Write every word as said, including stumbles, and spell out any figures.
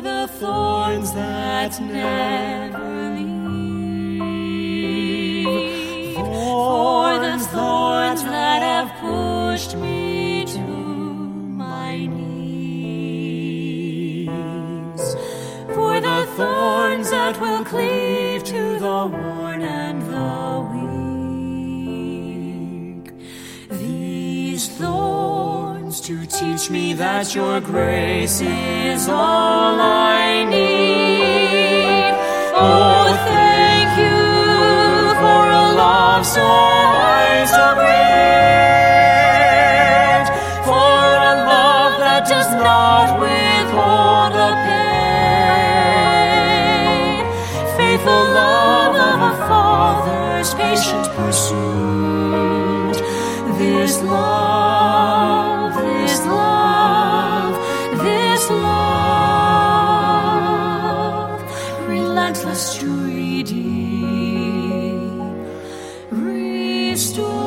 for the thorns that never leave, for the thorns that have pushed me to my knees, for the thorns that will cleave to the worn and the weak. These thorns to teach me that your grace is all I need. Oh, thank you for a love so high, so great, for a love that does not withhold the pain, faithful love of a father's patient pursuit. This love, this love, this love, relentless to redeem, restore.